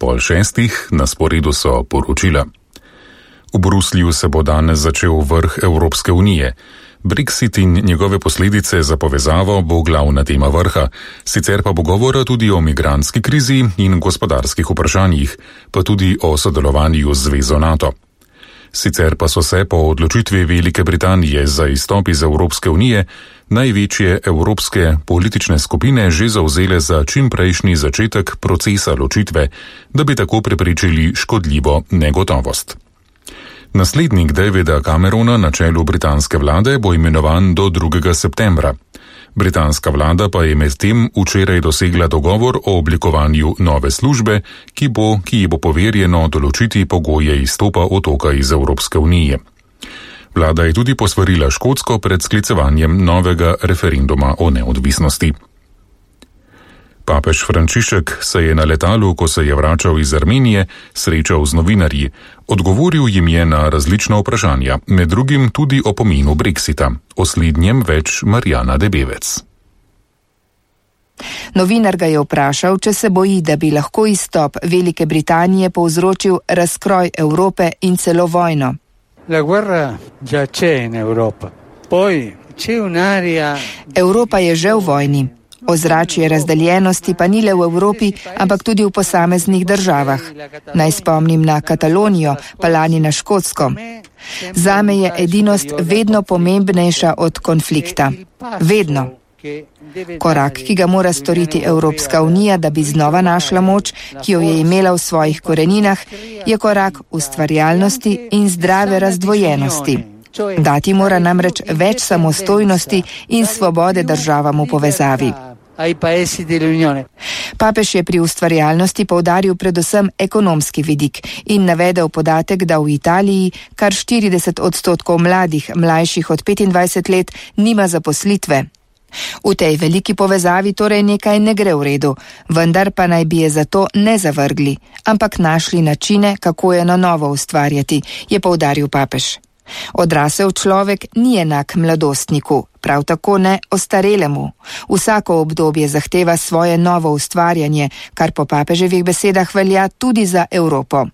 5:30, na sporedu so poročila. V Bruslju se bo danes začel vrh Evropske unije. Brexit in njegove posledice za povezavo bo glavna tema vrha, sicer pa bo govora tudi o migrantski krizi in gospodarskih vprašanjih, pa tudi o sodelovanju z zvezo NATO. Sicer pa so se po odločitvi Velike Britanije za izstop iz Evropske unije največje evropske politične skupine že zavzele za čimprejšnji začetek procesa ločitve, da bi tako preprečili škodljivo negotovost. Naslednik Davida Camerona na čelu britanske vlade bo imenovan do 2. septembra. Britanska vlada pa je medtem včeraj dosegla dogovor o oblikovanju nove službe, ki ji bo poverjeno določiti pogoje izstopa otoka iz Evropske unije. Vlada je tudi posvarila Škotsko pred sklicevanjem novega referenduma o neodvisnosti. Papež Frančišek se je na letalu, ko se je vračal iz Armenije, srečal z novinarji. Odgovoril jim je na različna vprašanja, med drugim tudi o pomenu Brexita. O slednjem več Marjana Debevec. Novinar ga je vprašal, če se boji, da bi lahko izstop Velike Britanije povzročil razkroj Evrope in celo vojno. La guerra già c'è in Europa. Poi c'è un'area. Evropa je že v vojni. Ozračje razdeljenosti pa ni le v Evropi, ampak tudi v posameznih državah. Naj spomnim na Katalonijo, pa lani na Škotsko. Zame je edinost vedno pomembnejša od konflikta. Vedno. Korak, ki ga mora storiti Evropska unija, da bi znova našla moč, ki jo je imela v svojih koreninah, je korak ustvarjalnosti in zdrave razdvojenosti. Dati mora namreč več samostojnosti in svobode državam v povezavi. Papež je pri ustvarjalnosti poudaril predvsem ekonomski vidik in navedel podatek, da v Italiji kar 40% mladih, mlajših od 25 let, nima zaposlitve. V tej veliki povezavi torej nekaj ne gre v redu, vendar pa naj bi je zato ne zavrgli, ampak našli načine, kako je na novo ustvarjati, je poudaril papež. Odrasel človek ni enak mladostniku, prav tako ne ostarelemu. Vsako obdobje zahteva svoje novo ustvarjanje, kar po papeževih besedah velja tudi za Evropo.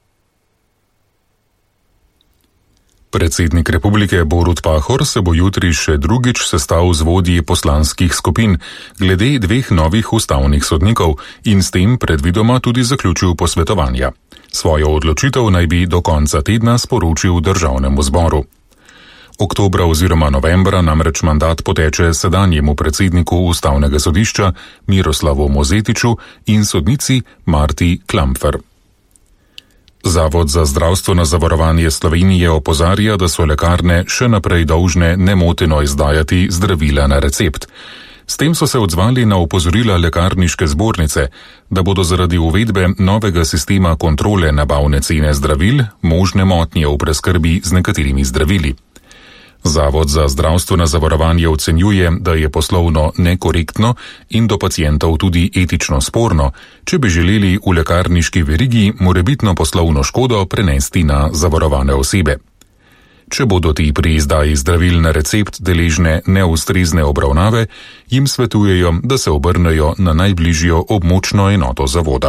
Predsednik republike Borut Pahor se bo jutri še drugič sestal z vodji poslanskih skupin glede 2 novih ustavnih sodnikov in s tem predvidoma tudi zaključil posvetovanja. Svojo odločitev naj bi do konca tedna sporočil državnemu zboru. Oktobra oziroma novembra namreč mandat poteče sedanjemu predsedniku ustavnega sodišča Miroslavu Mozetiču in sodnici Marti Klampfer. Zavod za zdravstveno zavarovanje Slovenije opozarja, da so lekarne še naprej dolžne nemoteno izdajati zdravila na recept. S tem so se odzvali na opozorila lekarniške zbornice, da bodo zaradi uvedbe novega sistema kontrole nabavne cene zdravil možne motnje v preskrbi z nekaterimi zdravili. Zavod za zdravstveno zavarovanje ocenjuje, da je poslovno nekorektno in do pacientov tudi etično sporno, če bi želeli v lekarniški verigi morebitno poslovno škodo prenesti na zavarovane osebe. Če bodo ti pri izdaji zdravil na recept deležne neustrezne obravnave, jim svetujejo, da se obrnejo na najbližjo območno enoto zavoda.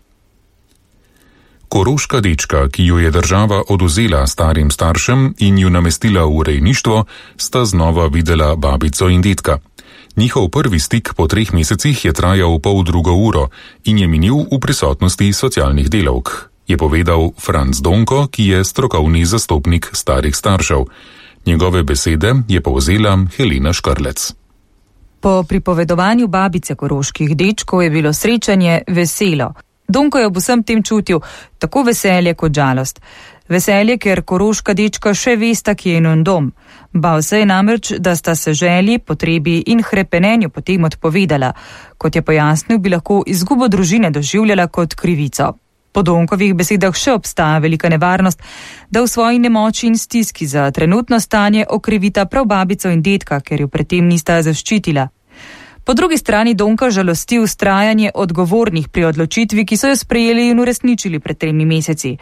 Koroška dečka, ki jo je država odvzela starim staršem in ju namestila v rejništvo, sta znova videla babico in dedka. Njihov prvi stik po 3 mesecih je trajal 1,5 ure in je minil v prisotnosti socialnih delavk, je povedal Franc Donko, ki je strokovni zastopnik starih staršev. Njegove besede je povzela Helena Škrlec. Po pripovedovanju babice koroških dečkov je bilo srečanje veselo. Donko je ob vsem tem čutil tako veselje kot žalost. Veselje, ker koroška dečka še vesta, kje je njen dom. Bal se je namreč, da sta se želji, potrebi in hrepenenju potem odpovedala. Kot je pojasnil, bi lahko izgubo družine doživljala kot krivico. Po Donkovih besedah še obstaja velika nevarnost, da v svoji nemoči in stiski za trenutno stanje okrivita prav babico in dedka, ker jo predtem nista zaščitila. Po drugi strani Donka žalosti vztrajanje odgovornih pri odločitvi, ki so jo sprejeli in uresničili pred 3 meseci.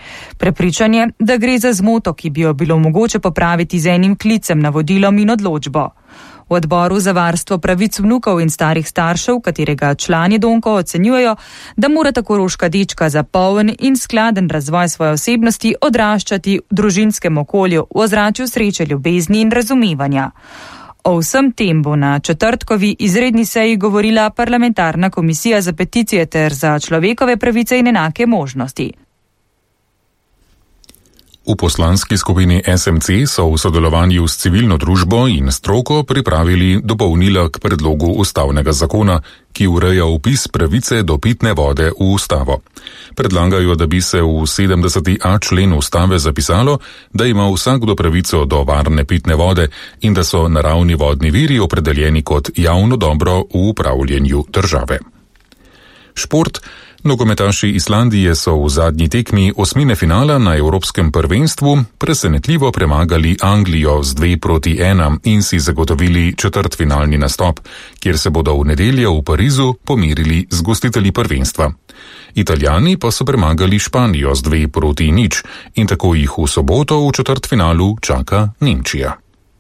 Prepričanje, da gre za zmoto, ki bi jo bilo mogoče popraviti z enim klicem, navodilom in odločbo. V odboru za varstvo pravic vnukov in starih staršev, katerega člani Donko ocenjujejo, da morata koroška dečka za poln in skladen razvoj svoje osebnosti odraščati v družinskem okolju, v ozračju sreče, ljubezni in razumevanja. O vsem tem bo na četrtkovi izredni seji govorila parlamentarna komisija za peticije ter za človekove pravice in enake možnosti. V poslanski skupini SMC so v sodelovanju s civilno družbo in stroko pripravili dopolnila k predlogu ustavnega zakona, ki ureja vpis pravice do pitne vode v ustavo. Predlagajo, da bi se v 70a člen ustave zapisalo, da ima vsakdo pravico do varne pitne vode in da so naravni vodni viri opredeljeni kot javno dobro v upravljanju države. Šport. Nogometaši Islandije so v zadnji tekmi osmine finala na Evropskem prvenstvu presenetljivo premagali Anglijo z 2-1 in si zagotovili četrtfinalni nastop, kjer se bodo v nedeljo v Parizu pomirili z gostitelji prvenstva. Italijani pa so premagali Španijo z 2-0 in tako jih v soboto v četrtfinalu čaka Nemčija.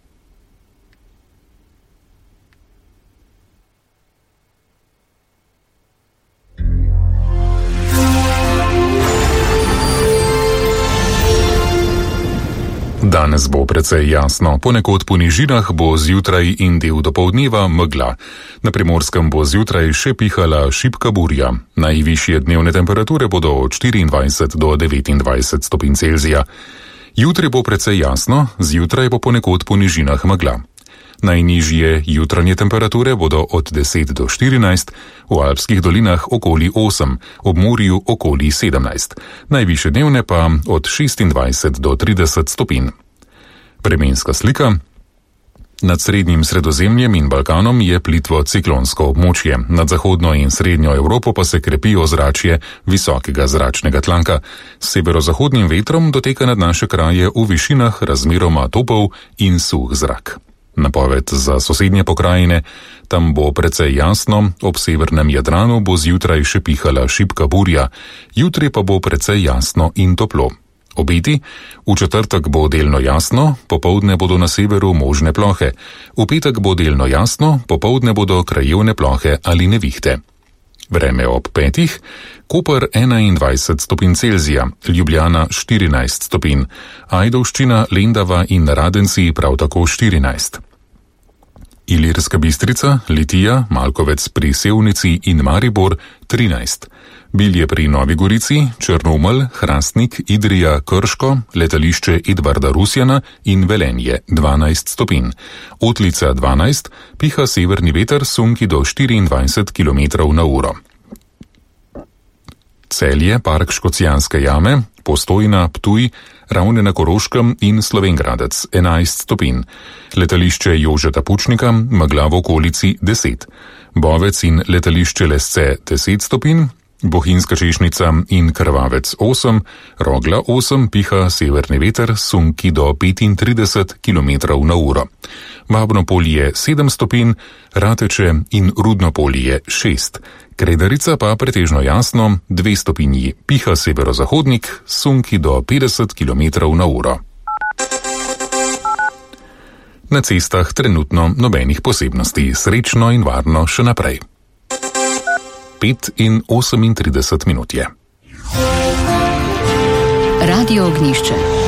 Danes bo precej jasno, ponekod po nižinah bo zjutraj in del dopoldneva megla. Na Primorskem bo zjutraj še pihala šibka burja. Najvišje dnevne temperature bodo od 24 do 29 stopinj Celzija. Jutri bo precej jasno, zjutraj bo ponekod po nižinah megla. Najnižje jutranje temperature bodo od 10 do 14, v alpskih dolinah okoli 8, ob morju okoli 17, najvišje dnevne pa od 26 do 30 stopinj. Vremenska slika. Nad srednjim Sredozemljem in Balkanom je plitvo ciklonsko območje, nad zahodno in srednjo Evropo pa se krepi ozračje visokega zračnega tlanka. S severozahodnim vetrom doteka nad naše kraje v višinah razmeroma topel in suh zrak. Napoved za sosednje pokrajine, tam bo precej jasno, ob severnem Jadranu bo zjutraj še pihala šibka burja, jutri pa bo precej jasno in toplo. Obeti, v četrtek bo delno jasno, popoldne bodo na severu možne plohe, v petek bo delno jasno, popoldne bodo krajevne plohe ali nevihte. Vreme ob 5, Koper 21 stopinj Celzija, Ljubljana 14 stopinj, Ajdovščina, Lendava in Radenci prav tako 14. Ilirska Bistrica, Litija, Malkovec pri Sevnici in Maribor 13. Bilje pri Novi Gorici, Črnomelj, Hrastnik, Idrija, Krško, letališče Edvarda Rusjana in Velenje 12 stopinj. Otlica 12, piha severni veter sunki do 24 km/h. Celje, Park Škocjanske jame, Postojna, Ptuj, Ravne na Koroškem in Slovenj Gradec 11 stopinj. Letališče Jožeta Pučnika, megla v okolici 10. Bovec in letališče Lesce 10 stopinj. Bohinjska Češnica in Krvavec 8, Rogla 8, piha severni veter sunki do 35 km/h. Babno polje 7 stopinj, Rateče in Rudno polje 6. Kredarica pa pretežno jasno 2 stopinji, piha severozahodnik sunki do 50 km/h. Na cestah trenutno nobenih posebnosti, srečno in varno še naprej. 5:38 je. Radio Ognjišče.